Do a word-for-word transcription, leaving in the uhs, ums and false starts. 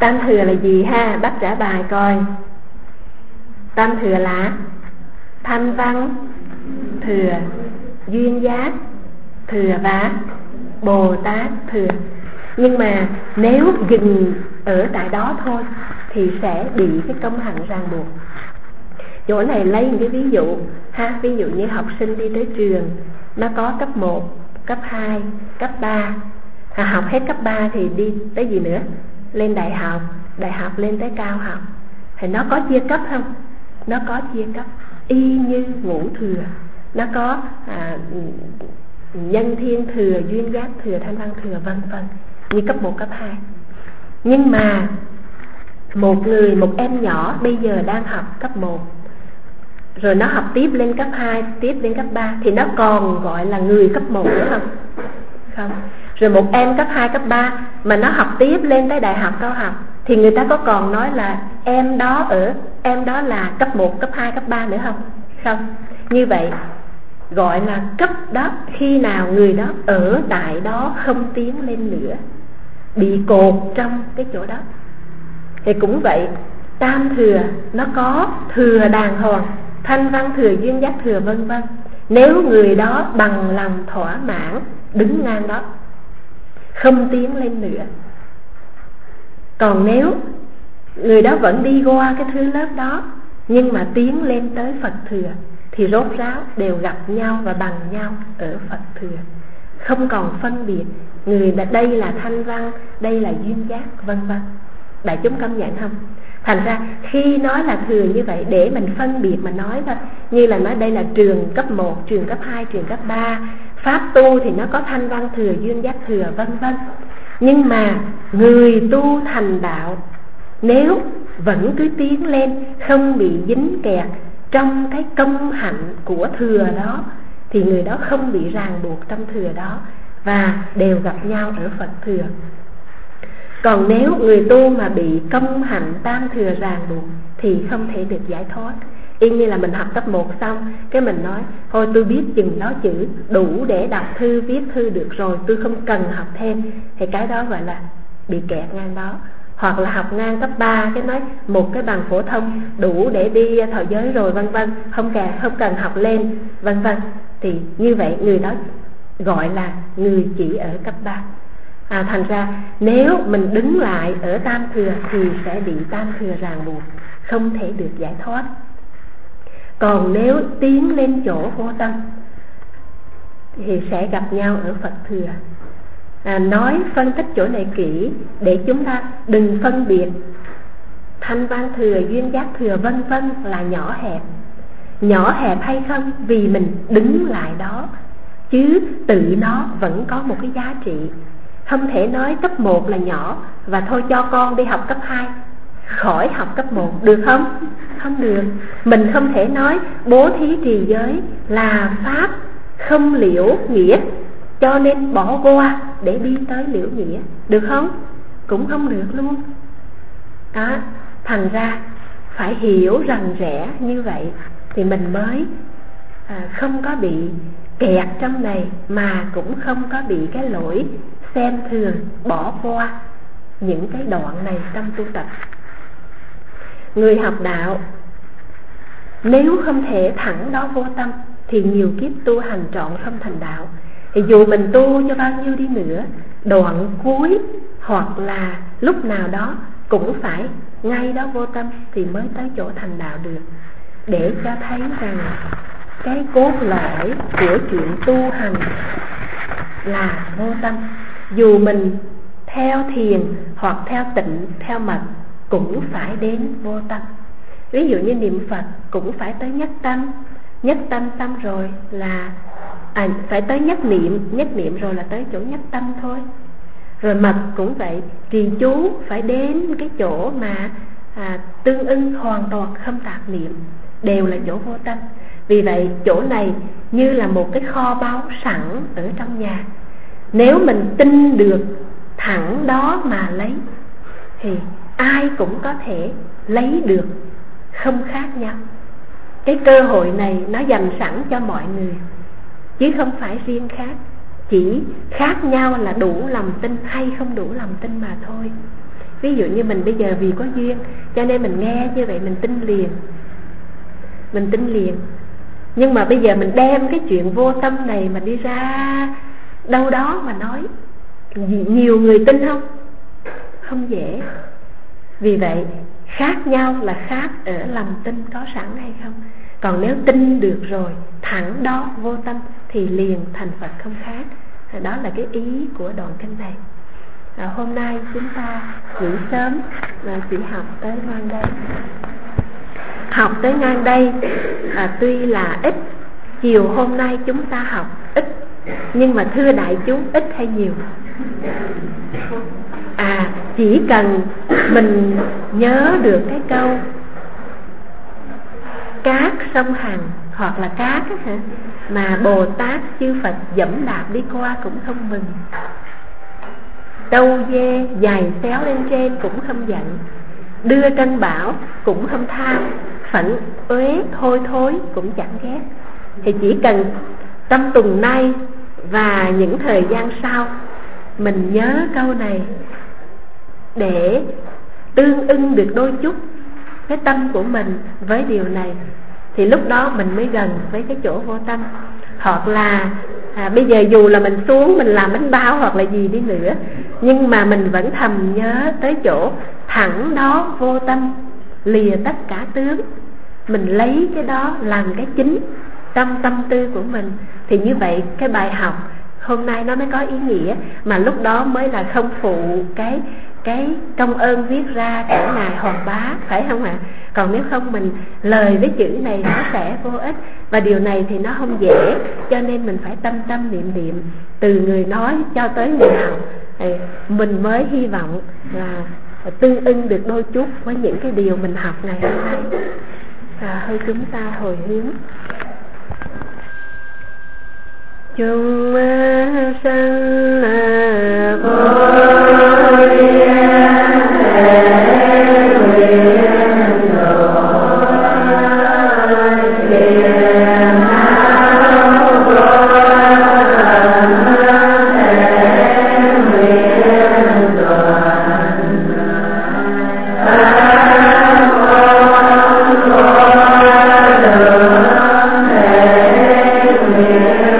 Tam thừa là gì ha? Bác trả bài coi. Tam thừa là thanh văn thừa, duyên giác thừa và Bồ Tát thừa. Nhưng mà nếu dừng ở tại đó thôi thì sẽ bị cái công hạnh ràng buộc. Chỗ này lấy một cái ví dụ ha, ví dụ như học sinh đi tới trường, nó có cấp một, cấp hai, cấp ba. À, học hết cấp ba thì đi tới gì nữa? Lên đại học, đại học lên tới cao học. Thì nó có chia cấp không? Nó có chia cấp, y như ngũ thừa. Nó có à, nhân thiên thừa, duyên giác thừa, thanh văn thừa, vân vân, như cấp một, cấp hai. Nhưng mà một người, một em nhỏ bây giờ đang học cấp một, rồi nó học tiếp lên cấp hai, tiếp lên cấp ba, thì nó còn gọi là người cấp một nữa không? Không. Rồi một em cấp hai, cấp ba mà nó học tiếp lên tới đại học, cao học, thì người ta có còn nói là em đó ở em đó là cấp một, cấp hai, cấp ba nữa không? Không. Như vậy gọi là cấp đó khi nào người đó ở tại đó không tiến lên nữa, bị cột trong cái chỗ đó. Thì cũng vậy, tam thừa nó có thừa đàng hoàng, thanh văn thừa, duyên giác thừa, vân vân. Nếu người đó bằng lòng thỏa mãn đứng ngang đó, không tiến lên nữa. Còn nếu người đó vẫn đi qua cái thứ lớp đó, nhưng mà tiến lên tới Phật thừa, thì rốt ráo đều gặp nhau và bằng nhau ở Phật thừa, không còn phân biệt người đây là thanh văn, đây là duyên giác, vân vân. Đại chúng công nhận không? Thành ra khi nói là thừa như vậy để mình phân biệt mà nói thôi, như là nói đây là trường cấp một, trường cấp hai, trường cấp ba. Pháp tu thì nó có thanh văn thừa, duyên giác thừa, vân vân. Nhưng mà người tu thành đạo, nếu vẫn cứ tiến lên, không bị dính kẹt trong cái công hạnh của thừa đó, thì người đó không bị ràng buộc trong thừa đó, và đều gặp nhau ở Phật thừa. Còn nếu người tu mà bị công hạnh tam thừa ràng buộc thì không thể được giải thoát. Y như là mình học cấp một xong, cái mình nói thôi tôi biết chừng đó chữ, đủ để đọc thư, viết thư được rồi, tôi không cần học thêm. Thì cái đó gọi là bị kẹt ngang đó. Hoặc là học ngang cấp ba, cái nói một cái bằng phổ thông đủ để đi thọ giới rồi, vân vân, không cần không cần học lên, vân vân. Thì như vậy người đó gọi là người chỉ ở cấp ba. À, thành ra nếu mình đứng lại ở tam thừa thì sẽ bị tam thừa ràng buộc, không thể được giải thoát. Còn nếu tiến lên chỗ vô tâm thì sẽ gặp nhau ở Phật thừa. À, nói phân tích chỗ này kỹ để chúng ta đừng phân biệt thanh văn thừa, duyên giác thừa, vân vân là nhỏ hẹp. Nhỏ hẹp hay không vì mình đứng lại đó, chứ tự nó vẫn có một cái giá trị. Không thể nói cấp một là nhỏ và thôi cho con đi học cấp hai, khỏi học cấp một, được không? Không được. Mình không thể nói bố thí trì giới là pháp không liễu nghĩa, cho nên bỏ qua để đi tới liễu nghĩa, được không? Cũng không được luôn. Đó, thành ra phải hiểu rằng rẽ như vậy thì mình mới à, không có bị kẹt trong này, mà cũng không có bị cái lỗi xem thường, bỏ qua những cái đoạn này trong tu tập. Người học đạo nếu không thể thẳng đó vô tâm thì nhiều kiếp tu hành trọn không thành đạo. Thì dù mình tu cho bao nhiêu đi nữa, đoạn cuối hoặc là lúc nào đó cũng phải ngay đó vô tâm thì mới tới chỗ thành đạo được. Để cho thấy rằng cái cốt lõi của chuyện tu hành là vô tâm. Dù mình theo thiền hoặc theo tịnh, theo mật cũng phải đến vô tâm. Ví dụ như niệm Phật cũng phải tới nhất tâm. Nhất tâm xong rồi là à, phải tới nhất niệm, nhất niệm rồi là tới chỗ nhất tâm thôi. Rồi mật cũng vậy, trì chú phải đến cái chỗ mà à, tương ưng hoàn toàn không tạp niệm, đều là chỗ vô tâm. Vì vậy chỗ này như là một cái kho báu sẵn ở trong nhà. Nếu mình tin được thẳng đó mà lấy thì ai cũng có thể lấy được, không khác nhau. Cái cơ hội này nó dành sẵn cho mọi người, chứ không phải riêng khác. Chỉ khác nhau là đủ lòng tin hay không đủ lòng tin mà thôi. Ví dụ như mình bây giờ vì có duyên cho nên mình nghe như vậy mình tin liền, mình tin liền. Nhưng mà bây giờ mình đem cái chuyện vô tâm này mà đi ra đâu đó mà nói, nhiều người tin không? Không dễ. Vì vậy khác nhau là khác ở lòng tin có sẵn hay không. Còn nếu tin được rồi, thẳng đó vô tâm thì liền thành Phật không khác. Đó là cái ý của đoạn kinh này. À, hôm nay chúng ta nghỉ sớm và chỉ học tới ngang đây. Học tới ngang đây à, tuy là ít, chiều hôm nay chúng ta học ít, nhưng mà thưa đại chúng, ít hay nhiều? À, chỉ cần mình nhớ được cái câu cát sông Hằng hoặc là cát hả, mà Bồ Tát chư Phật dẫm đạp đi qua cũng không mừng, trâu dê giày xéo lên trên cũng không giận, đưa trân bảo cũng không tham, phận uế hôi thối cũng chẳng ghét. Thì chỉ cần trong tuần nay và những thời gian sau mình nhớ câu này để tương ưng được đôi chút cái tâm của mình với điều này, thì lúc đó mình mới gần với cái chỗ vô tâm. Hoặc là à, bây giờ dù là mình xuống mình làm bánh bao hoặc là gì đi nữa, nhưng mà mình vẫn thầm nhớ tới chỗ thẳng đó vô tâm, lìa tất cả tướng. Mình lấy cái đó làm cái chính trong tâm tư của mình, thì như vậy cái bài học hôm nay nó mới có ý nghĩa, mà lúc đó mới là không phụ cái cái công ơn viết ra của ngài Hoàng Bá, phải không ạ? Còn nếu không mình lời với chữ này nó sẽ vô ích, và điều này thì nó không dễ, cho nên mình phải tâm tâm niệm niệm từ người nói cho tới người học, thì mình mới hy vọng là tương ưng được đôi chút với những cái điều mình học ngày hôm nay. À, hơi chúng ta hồi hướng. Chúng sanh vô Hãy subscribe cho kênh Ghiền Mì Gõ để không bỏ lỡ